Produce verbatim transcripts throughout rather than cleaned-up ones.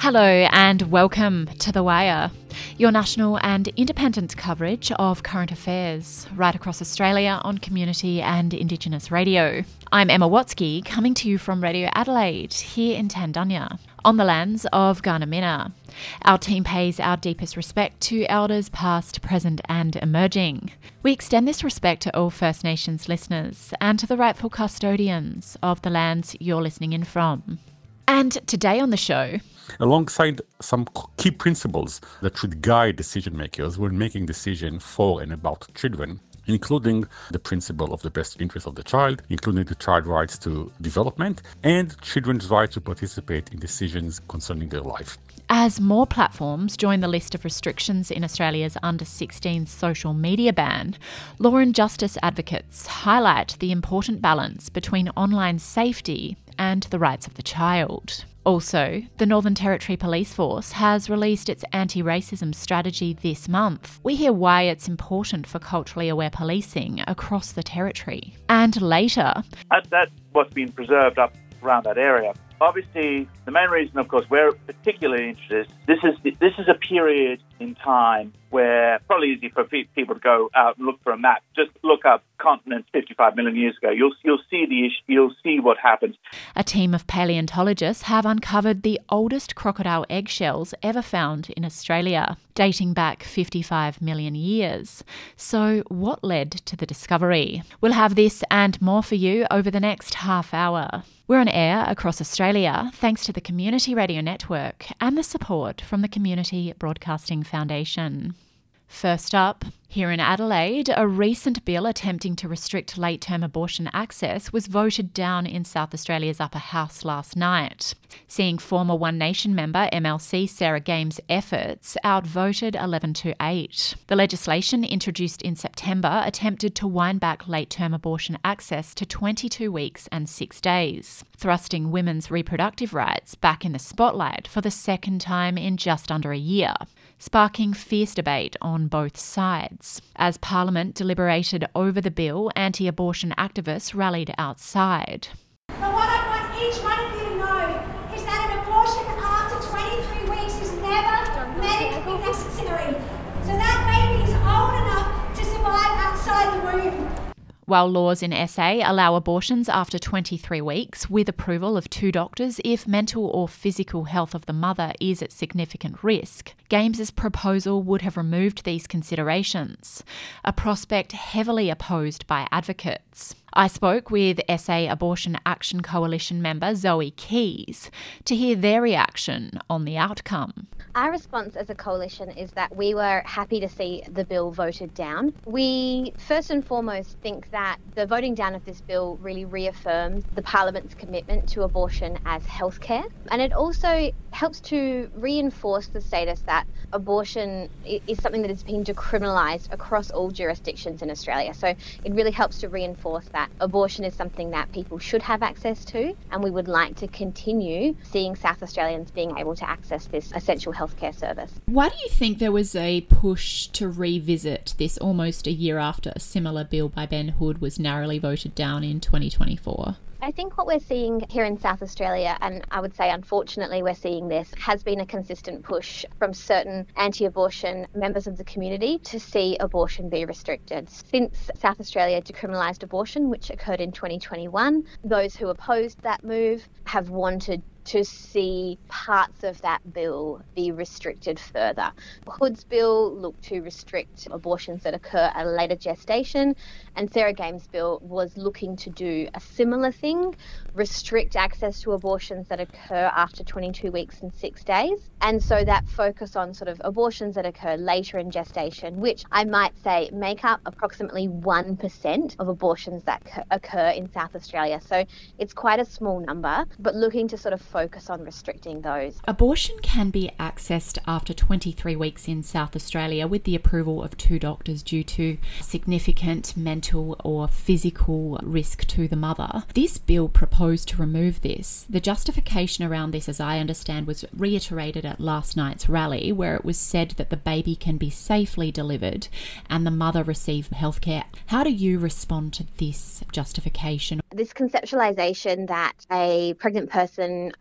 Hello and welcome to The Wire, your national and independent coverage of current affairs right across Australia on community and Indigenous radio. I'm Emma Watsky, coming to you from Radio Adelaide here in Tandunya, on the lands of Gardamina. Our team pays our deepest respect to elders past, present and emerging. We extend this respect to all First Nations listeners and to the rightful custodians of the lands you're listening in from. And today on the show, alongside some key principles that should guide decision makers when making decisions for and about children, including the principle of the best interest of the child, including the child's rights to development, and children's right to participate in decisions concerning their life. As more platforms join the list of restrictions in Australia's under sixteen social media ban, law and justice advocates highlight the important balance between online safety and the rights of the child. Also, the Northern Territory Police Force has released its anti-racism strategy this month. We hear why it's important for culturally aware policing across the territory. And later, that's what's been preserved up around that area. Obviously, the main reason, of course, we're particularly interested, this is this is a period in time where probably easy for people to go out and look for a map. Just look up continents fifty-five million years ago. You'll you'll see the issue, you'll see what happened. A team of paleontologists have uncovered the oldest crocodile eggshells ever found in Australia, dating back fifty-five million years. So what led to the discovery? We'll have this and more for you over the next half hour. We're on air across Australia thanks to the Community Radio Network and the support from the Community Broadcasting Foundation. First up, here in Adelaide, a recent bill attempting to restrict late-term abortion access was voted down in South Australia's upper house last night, seeing former One Nation member M L C Sarah Games' efforts outvoted eleven to eight. The legislation, introduced in September, attempted to wind back late-term abortion access to twenty-two weeks and six days, thrusting women's reproductive rights back in the spotlight for the second time in just under a year, sparking fierce debate on both sides. As Parliament deliberated over the bill, anti-abortion activists rallied outside. But what I want each one of you to know is that an abortion after twenty-three weeks is never medically necessary. So that baby is old enough to survive outside the womb. While laws in S A allow abortions after twenty-three weeks with approval of two doctors if mental or physical health of the mother is at significant risk, Games' proposal would have removed these considerations, a prospect heavily opposed by advocates. I spoke with S A Abortion Action Coalition member Zoe Keys to hear their reaction on the outcome. Our response as a coalition is that we were happy to see the bill voted down. We first and foremost think that the voting down of this bill really reaffirms the Parliament's commitment to abortion as healthcare, and it also helps to reinforce the status that abortion is something that has been decriminalised across all jurisdictions in Australia. So it really helps to reinforce that abortion is something that people should have access to, and we would like to continue seeing South Australians being able to access this essential healthcare service. Why do you think there was a push to revisit this almost a year after a similar bill by Ben Hood was narrowly voted down in twenty twenty-four? I think what we're seeing here in South Australia, and I would say unfortunately we're seeing this, has been a consistent push from certain anti-abortion members of the community to see abortion be restricted. Since South Australia decriminalised abortion, which occurred in twenty twenty-one, those who opposed that move have wanted to see parts of that bill be restricted further. Hood's bill looked to restrict abortions that occur at a later gestation, and Sarah Games' bill was looking to do a similar thing, restrict access to abortions that occur after twenty-two weeks and six days. And so that focus on sort of abortions that occur later in gestation, which I might say make up approximately one percent of abortions that occur in South Australia. So it's quite a small number, but looking to sort of focus on restricting those. Abortion can be accessed after twenty-three weeks in South Australia with the approval of two doctors due to significant mental or physical risk to the mother. This bill proposed to remove this. The justification around this, as I understand, was reiterated at last night's rally, where it was said that the baby can be safely delivered and the mother receive healthcare. How do you respond to this justification? This conceptualisation that a pregnant person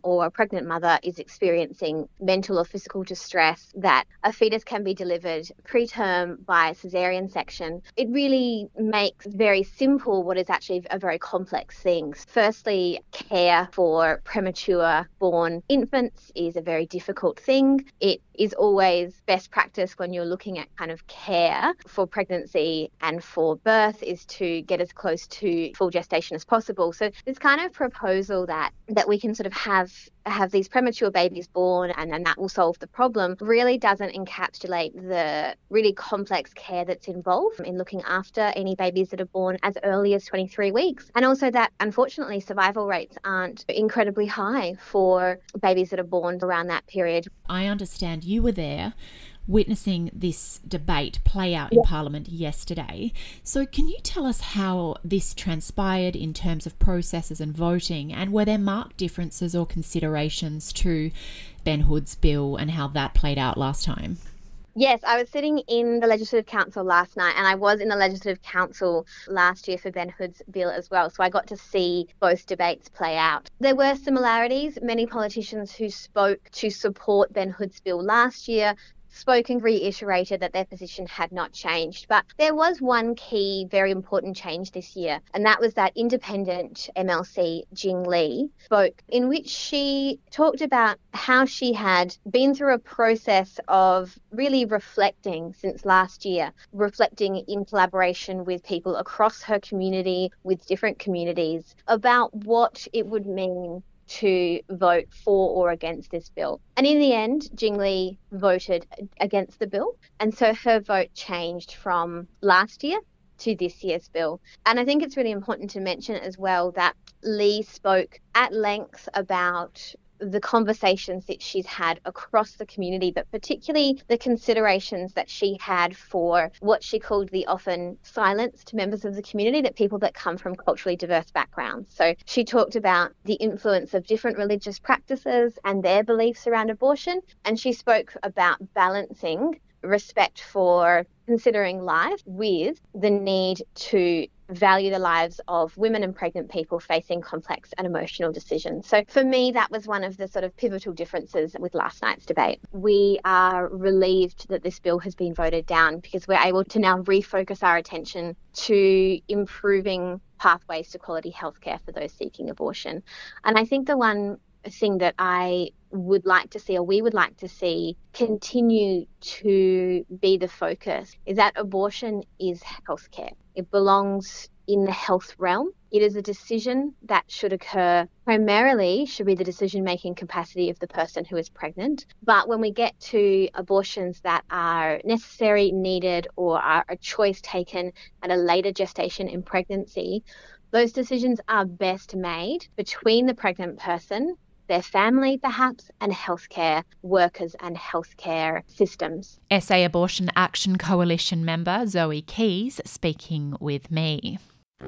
or a pregnant mother is experiencing mental or physical distress, that a fetus can be delivered preterm by caesarean section, it really makes very simple what is actually a very complex thing. Firstly, care for premature born infants is a very difficult thing. It is always best practice when you're looking at kind of care for pregnancy and for birth is to get as close to full gestation as possible. So this kind of proposal that that we can sort of have have these premature babies born and then that will solve the problem really doesn't encapsulate the really complex care that's involved in looking after any babies that are born as early as twenty-three weeks. And also that, unfortunately, survival rates aren't incredibly high for babies that are born around that period. I understand you were there witnessing this debate play out in Parliament yesterday. So can you tell us how this transpired in terms of processes and voting, and were there marked differences or considerations to Ben Hood's bill and how that played out last time? Yes, I was sitting in the Legislative Council last night, and I was in the Legislative Council last year for Ben Hood's bill as well, so I got to see both debates play out. There were similarities. Many politicians who spoke to support Ben Hood's bill last year spoke and reiterated that their position had not changed. But there was one key, very important change this year, and that was that independent M L C, Jing Lee, spoke, in which she talked about how she had been through a process of really reflecting since last year, reflecting in collaboration with people across her community, with different communities, about what it would mean to vote for or against this bill. And in the end, Jing Lee voted against the bill. And so her vote changed from last year to this year's bill. And I think it's really important to mention as well that Lee spoke at length about the conversations that she's had across the community, but particularly the considerations that she had for what she called the often silenced members of the community, that people that come from culturally diverse backgrounds. So she talked about the influence of different religious practices and their beliefs around abortion, and she spoke about balancing respect for considering life with the need to value the lives of women and pregnant people facing complex and emotional decisions. So for me, that was one of the sort of pivotal differences with last night's debate. We are relieved that this bill has been voted down because we're able to now refocus our attention to improving pathways to quality healthcare for those seeking abortion. And I think the one thing that I would like to see, or we would like to see, continue to be the focus is that abortion is healthcare. It belongs in the health realm. It is a decision that should occur primarily, should be the decision-making capacity of the person who is pregnant. But when we get to abortions that are necessary, needed, or are a choice taken at a later gestation in pregnancy, those decisions are best made between the pregnant person, their family perhaps, and healthcare workers and healthcare systems. S A Abortion Action Coalition member Zoe Keys speaking with me.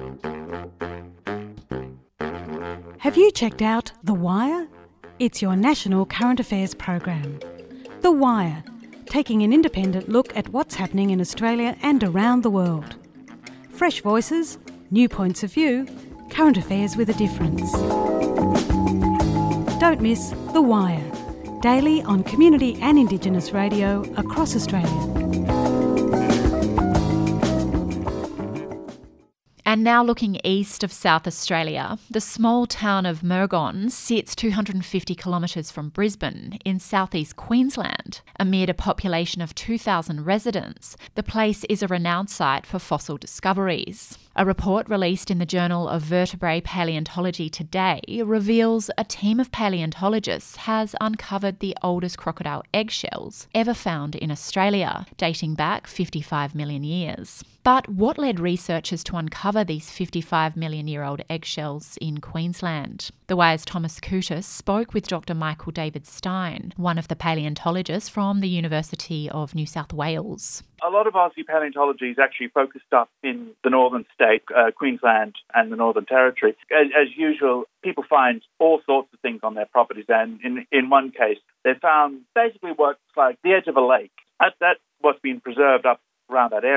Have you checked out The Wire? It's your national current affairs program. The Wire, taking an independent look at what's happening in Australia and around the world. Fresh voices, new points of view, current affairs with a difference. Don't miss The Wire, daily on community and Indigenous radio across Australia. And now looking east of South Australia, the small town of Murgon sits two hundred fifty kilometres from Brisbane in southeast Queensland. Amid a population of two thousand residents, the place is a renowned site for fossil discoveries. A report released in the Journal of Vertebrate Paleontology today reveals a team of paleontologists has uncovered the oldest crocodile eggshells ever found in Australia, dating back fifty-five million years. But what led researchers to uncover these fifty-five million year old eggshells in Queensland? The Wire's Thomas Coutis spoke with Doctor Michael David Stein, one of the paleontologists from the University of New South Wales. A lot of Aussie paleontology is actually focused up in the northern state, uh, Queensland and the Northern Territory. As, as usual, people find all sorts of things on their properties, and in, in one case, they found basically what's like the edge of a lake. That, that's what's been preserved up around that area.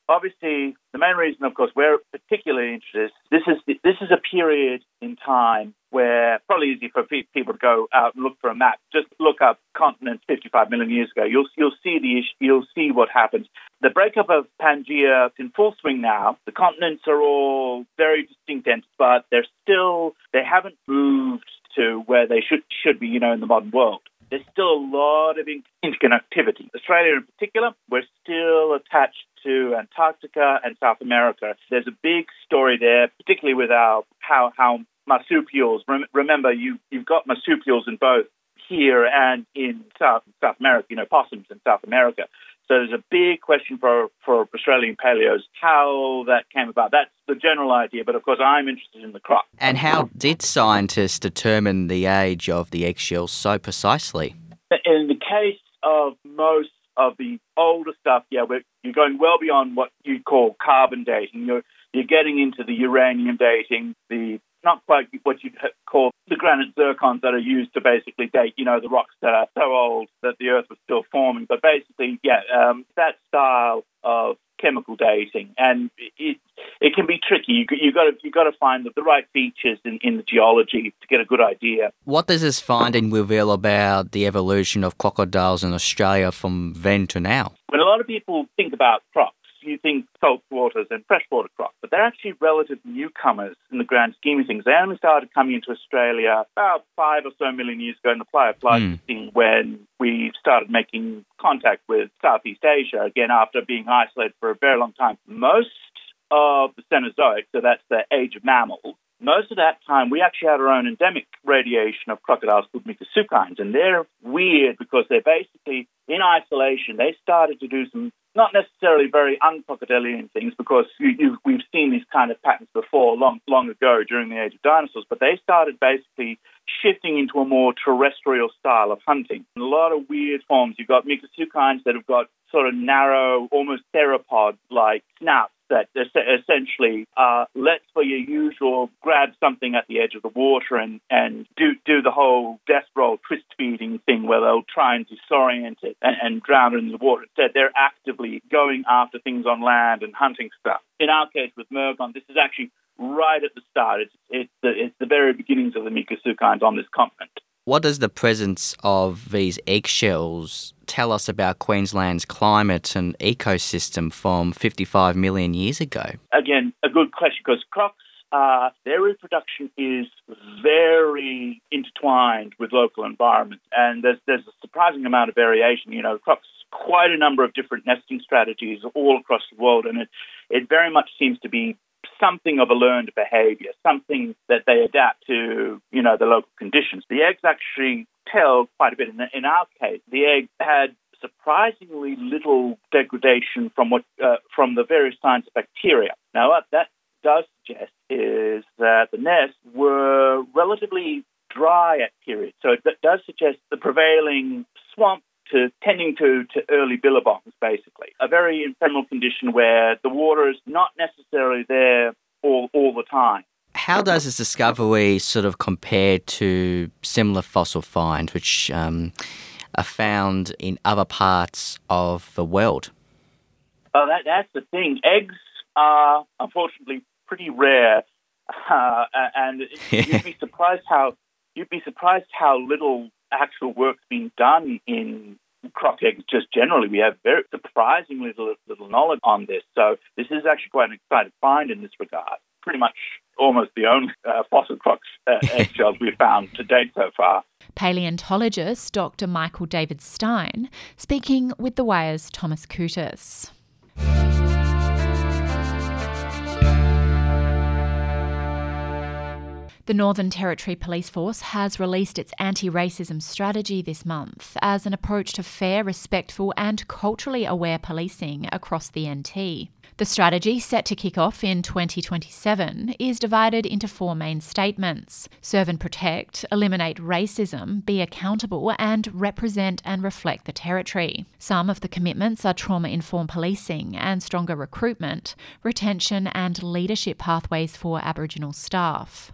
Obviously, the main reason, of course, we're particularly interested is this is this is a period in time where probably easy for pe- people to go out and look for a map. Just look up continents fifty-five million years ago. You'll you'll see the issue, you'll see what happens. The breakup of Pangaea is in full swing now. The continents are all very distinct entities, but they're still they haven't moved to where they should should be, you know, in the modern world. There's still a lot of interconnectivity. Australia in particular, we're still attached to Antarctica and South America. There's a big story there, particularly with our how how marsupials. Rem- remember, you you've got marsupials in both here and in South South America. You know, possums in South America. So there's a big question for for Australian paleos how that came about. That's the general idea, but of course I'm interested in the croc. And how did scientists determine the age of the eggshells so precisely? In the case of most of the older stuff, yeah, we're, you're going well beyond what you call carbon dating. You're you're getting into the uranium dating, the not quite what you'd call the granite zircons that are used to basically date, you know, the rocks that are so old that the Earth was still forming. But basically, yeah, um, that style of chemical dating, and it it can be tricky. You you got to you got to find the, the right features in, in the geology to get a good idea. What does this finding reveal about the evolution of crocodiles in Australia from then to now? When a lot of people think about crocs, you think salt waters and freshwater crocs, but they're actually relative newcomers in the grand scheme of things. They only started coming into Australia about five or so million years ago in the Pleistocene mm. when we started making contact with Southeast Asia, again, after being isolated for a very long time. Most of the Cenozoic, so that's the age of mammals, most of that time we actually had our own endemic radiation of crocodiles called Microsuchines, and they're weird because they're basically in isolation. They started to do some not necessarily very uncrocodilian things because you, you, we've seen these kind of patterns before long long ago during the age of dinosaurs, but they started basically shifting into a more terrestrial style of hunting. A lot of weird forms. You've got Microsuchines that have got sort of narrow, almost theropod-like snouts that essentially uh, lets for your usual grab something at the edge of the water and, and do do the whole death roll twist feeding thing where they'll try and disorient it and, and drown it in the water. Instead, they're actively going after things on land and hunting stuff. In our case with Mergon, this is actually right at the start. It's, it's, the, it's the very beginnings of the Microsuchines on this continent. What does the presence of these eggshells tell us about Queensland's climate and ecosystem from fifty-five million years ago? Again, a good question, because crocs, uh, their reproduction is very intertwined with local environments, and there's, there's a surprising amount of variation. You know, crocs, quite a number of different nesting strategies all across the world, and it, it very much seems to be something of a learned behavior, something that they adapt to, you know, the local conditions. The eggs actually tell quite a bit. In, in our case, the egg had surprisingly little degradation from what uh, from the various kinds of bacteria. Now, what that does suggest is that the nests were relatively dry at periods. So it does suggest the prevailing swamp to tending to, to early billabongs, basically. A very ephemeral condition where the water is not necessarily there all, all the time. How does this discovery sort of compare to similar fossil finds which um, are found in other parts of the world? Oh, that, that's the thing. Eggs are, unfortunately, pretty rare, uh, and you'd be surprised how you'd be surprised how little actual work's been done in croc eggs just generally. We have very surprisingly little, little knowledge on this. So this is actually quite an exciting find in this regard. Pretty much almost the only uh, fossil croc uh, eggshells we've found to date so far. Paleontologist Doctor Michael David Stein speaking with The Wire's Thomas Kutas. The Northern Territory Police Force has released its anti-racism strategy this month as an approach to fair, respectful and culturally aware policing across the N T. The strategy, set to kick off in twenty twenty-seven, is divided into four main statements: serve and protect, eliminate racism, be accountable and represent and reflect the territory. Some of the commitments are trauma-informed policing and stronger recruitment, retention and leadership pathways for Aboriginal staff. The Aboriginal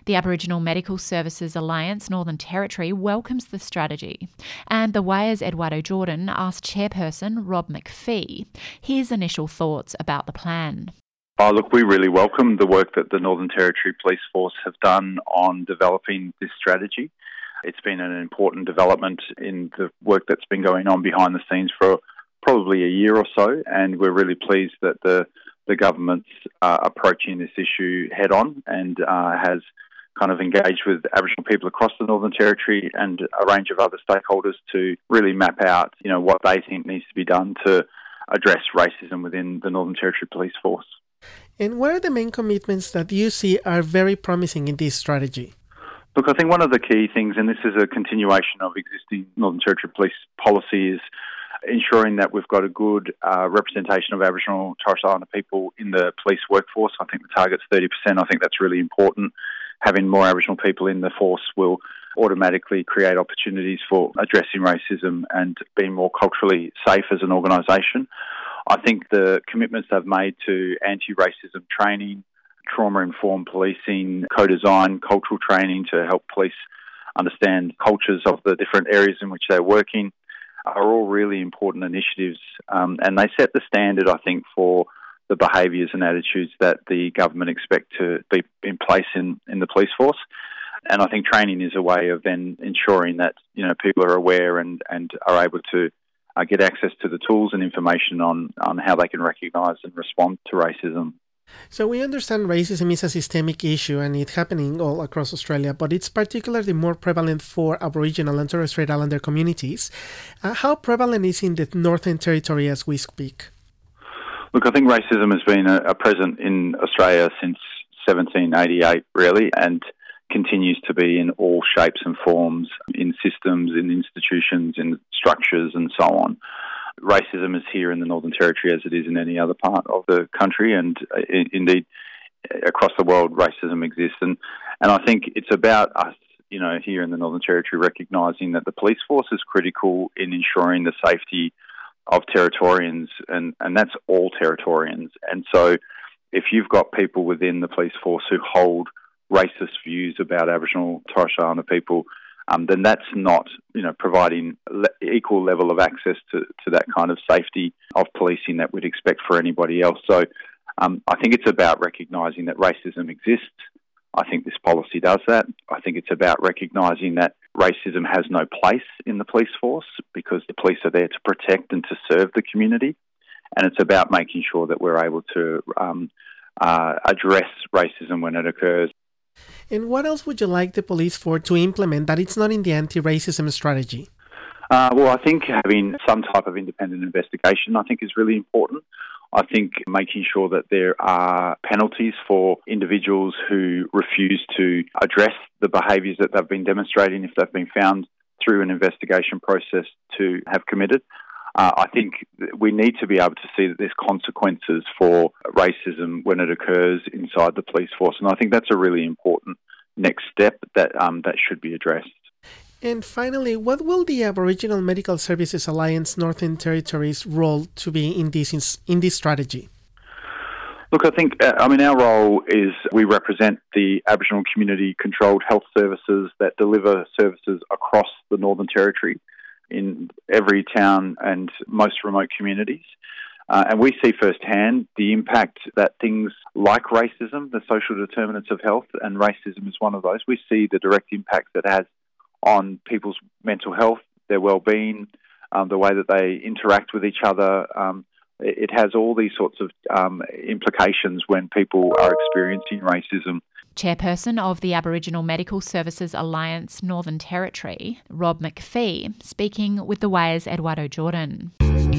Aboriginal Medical Services Alliance Northern Territory welcomes the strategy, and the Wire's Eduardo Jordan asked chairperson Rob McPhee his initial thoughts about the plan. Oh, look, we really welcome the work that the Northern Territory Police Force have done on developing this strategy. It's been an important development in the work that's been going on behind the scenes for probably a year or so, and we're really pleased that the, the government's uh, approaching this issue head on and uh, has kind of engaged with Aboriginal people across the Northern Territory and a range of other stakeholders to really map out, you know, what they think needs to be done to address racism within the Northern Territory Police Force. And what are the main commitments that you see are very promising in this strategy? Look, I think one of the key things, and this is a continuation of existing Northern Territory Police policy, is ensuring that we've got a good uh, representation of Aboriginal and Torres Strait Islander people in the police workforce. I think the target's thirty percent. I think that's really important. Having more Aboriginal people in the force will automatically create opportunities for addressing racism and being more culturally safe as an organisation. I think the commitments they've made to anti-racism training, trauma-informed policing, co-design, cultural training to help police understand cultures of the different areas in which they're working are all really important initiatives. Um, and they set the standard, I think, for the behaviours and attitudes that the government expect to be in place in, in the police force. And I think training is a way of then ensuring that, you know, people are aware and, and are able to uh, get access to the tools and information on, on how they can recognise and respond to racism. So we understand racism is a systemic issue and it's happening all across Australia, but it's particularly more prevalent for Aboriginal and Torres Strait Islander communities. Uh, how prevalent is it in the Northern Territory as we speak? Look, I think racism has been a, a present in Australia since seventeen eighty-eight, really, and continues to be in all shapes and forms, in systems, in institutions, in structures and so on. Racism is here in the Northern Territory as it is in any other part of the country, and uh, indeed across the world racism exists. And, and I think it's about us, you know, here in the Northern Territory recognising that the police force is critical in ensuring the safety of Territorians, and, and that's all Territorians. And so if you've got people within the police force who hold racist views about Aboriginal Torres Strait Islander people, Um, then that's not, you know, providing le- equal level of access to, to that kind of safety of policing that we'd expect for anybody else. So um, I think it's about recognising that racism exists. I think this policy does that. I think it's about recognising that racism has no place in the police force because the police are there to protect and to serve the community. And it's about making sure that we're able to um, uh, address racism when it occurs. And what else would you like the police force to implement that it's not in the anti-racism strategy? Uh, well, I think having some type of independent investigation, I think, is really important. I think making sure that there are penalties for individuals who refuse to address the behaviours that they've been demonstrating if they've been found through an investigation process to have committed. Uh, I think we need to be able to see that there's consequences for racism when it occurs inside the police force, and I think that's a really important next step that um, that should be addressed. And finally, what will the Aboriginal Medical Services Alliance Northern Territory's role to be in this in this strategy? Look, I think, uh, I mean, our role is we represent the Aboriginal community-controlled health services that deliver services across the Northern Territory in every town and most remote communities. Uh, and we see firsthand the impact that things like racism, the social determinants of health, and racism is one of those. We see the direct impact that it has on people's mental health, their well-being, um, the way that they interact with each other. Um, it, it has all these sorts of um, implications when people are experiencing racism. Chairperson of the Aboriginal Medical Services Alliance Northern Territory, Rob McPhee, speaking with the Wire's Eduardo Jordan.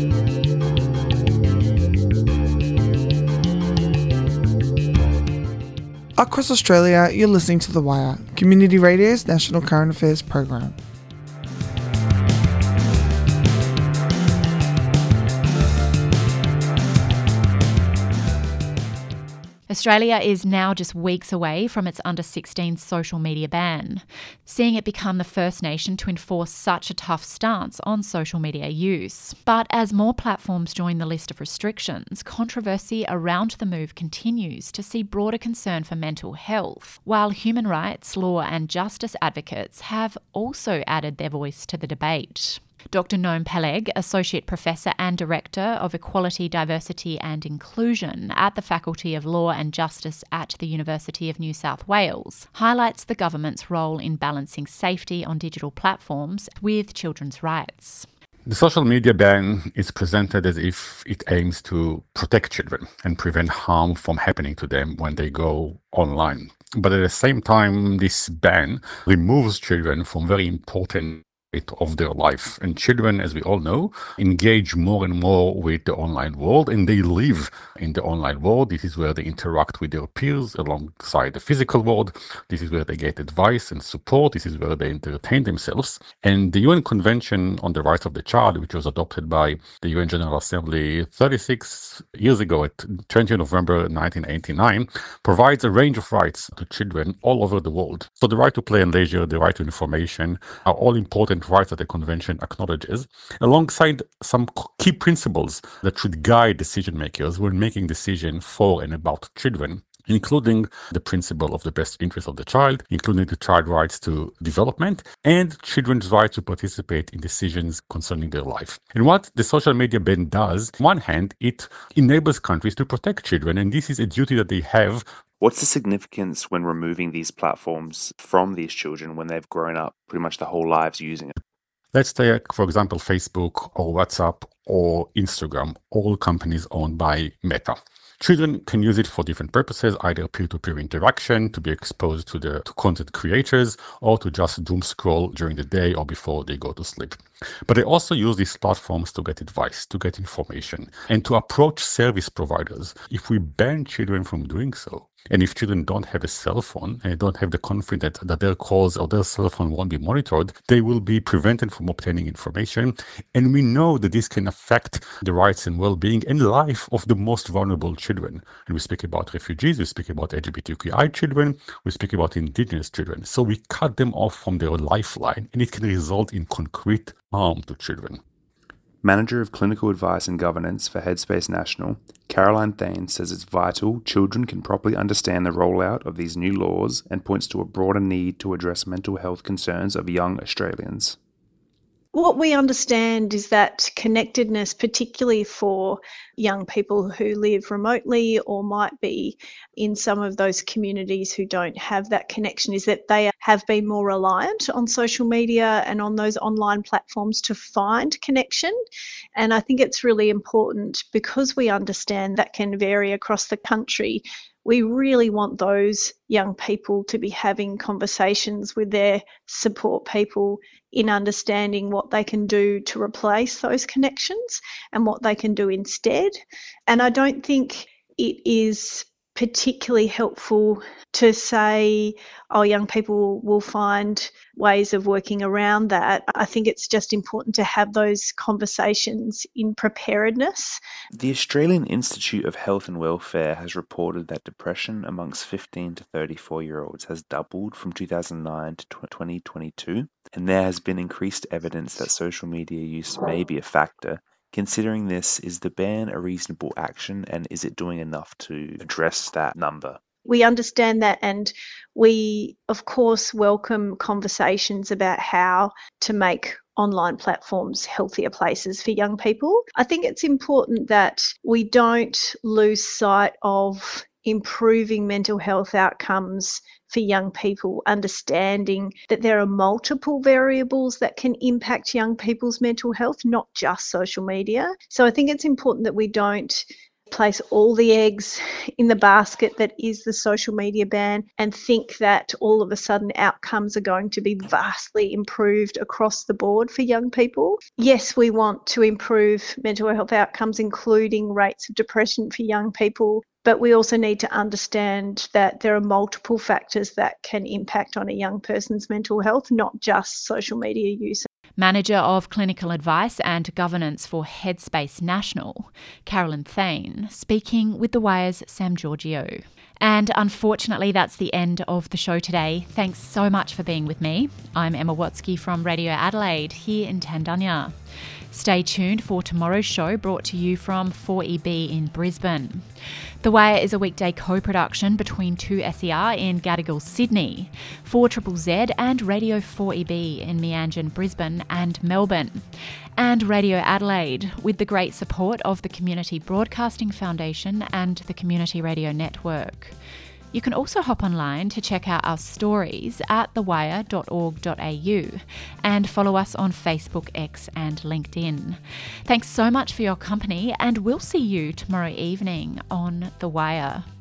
Across Australia, you're listening to The Wire, Community Radio's national current affairs program. Australia is now just weeks away from its under sixteen social media ban, seeing it become the first nation to enforce such a tough stance on social media use. But as more platforms join the list of restrictions, controversy around the move continues to see broader concern for mental health, while human rights, law and justice advocates have also added their voice to the debate. Doctor Noam Peleg, Associate Professor and Director of Equality, Diversity and Inclusion at the Faculty of Law and Justice at the University of New South Wales, highlights the government's role in balancing safety on digital platforms with children's rights. The social media ban is presented as if it aims to protect children and prevent harm from happening to them when they go online. But at the same time, this ban removes children from very important of their life. And children, as we all know, engage more and more with the online world, and they live in the online world. This is where they interact with their peers alongside the physical world. This is where they get advice and support. This is where they entertain themselves. And the U N Convention on the Rights of the Child, which was adopted by the U N General Assembly thirty-six years ago at twentieth of November nineteen eighty-nine, provides a range of rights to children all over the world. So the right to play and leisure, the right to information are all important rights that the convention acknowledges, alongside some key principles that should guide decision makers when making decisions for and about children, including the principle of the best interest of the child, including the child rights to development, and children's right to participate in decisions concerning their life. And what the social media ban does, on one hand, it enables countries to protect children, and this is a duty that they have. What's the significance when removing these platforms from these children when they've grown up pretty much their whole lives using it? Let's take, for example, Facebook or WhatsApp or Instagram, all companies owned by Meta. Children can use it for different purposes, either peer-to-peer interaction, to be exposed to the to content creators, or to just doom scroll during the day or before they go to sleep. But they also use these platforms to get advice, to get information, and to approach service providers. If we ban children from doing so, and if children don't have a cell phone and don't have the confidence that their calls or their cell phone won't be monitored, they will be prevented from obtaining information. And we know that this can affect the rights and well-being and life of the most vulnerable children. And we speak about refugees, we speak about L G B T Q I children, we speak about indigenous children. So we cut them off from their lifeline, and it can result in concrete harm to children. Manager of Clinical Advice and Governance for Headspace National, Caroline Thain says it's vital children can properly understand the rollout of these new laws and points to a broader need to address mental health concerns of young Australians. What we understand is that connectedness, particularly for young people who live remotely or might be in some of those communities who don't have that connection, is that they have been more reliant on social media and on those online platforms to find connection. And I think it's really important, because we understand that can vary across the country. We really want those young people to be having conversations with their support people in understanding what they can do to replace those connections and what they can do instead. And I don't think it is particularly helpful to say, oh, young people will find ways of working around that. I think it's just important to have those conversations in preparedness. The Australian Institute of Health and Welfare has reported that depression amongst fifteen to thirty-four year olds has doubled from two thousand nine to twenty twenty-two, and there has been increased evidence that social media use may be a factor. Considering this, is the ban a reasonable action, and is it doing enough to address that number? We understand that, and we, of course, welcome conversations about how to make online platforms healthier places for young people. I think it's important that we don't lose sight of improving mental health outcomes for young people, understanding that there are multiple variables that can impact young people's mental health, not just social media. So I think it's important that we don't place all the eggs in the basket that is the social media ban and think that all of a sudden outcomes are going to be vastly improved across the board for young people. Yes, we want to improve mental health outcomes, including rates of depression for young people, but we also need to understand that there are multiple factors that can impact on a young person's mental health, not just social media use. Manager of Clinical Advice and Governance for Headspace National, Carolyn Thane, speaking with The Wire's Sam Giorgio. And unfortunately, that's the end of the show today. Thanks so much for being with me. I'm Emma Watsky from Radio Adelaide here in Tandanya. Stay tuned for tomorrow's show, brought to you from four E B in Brisbane. The Wire is a weekday co-production between two S E R in Gadigal, Sydney, four Z Z Z and Radio four E B in Meanjin, Brisbane and Melbourne, and Radio Adelaide, with the great support of the Community Broadcasting Foundation and the Community Radio Network. You can also hop online to check out our stories at the wire dot org dot a u and follow us on Facebook, X and LinkedIn. Thanks so much for your company, and we'll see you tomorrow evening on The Wire.